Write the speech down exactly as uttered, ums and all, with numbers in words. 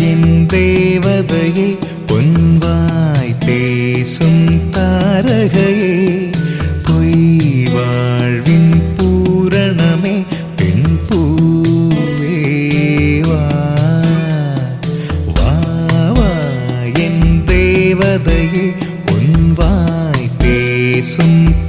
என் தேவதையே பொன்வாய் பேசும் தாரகையே பொய் வாழ்வின் பூரணமே பெண் பூவே வா வா வா என் தேவதையே பொன்வாய் பேசும்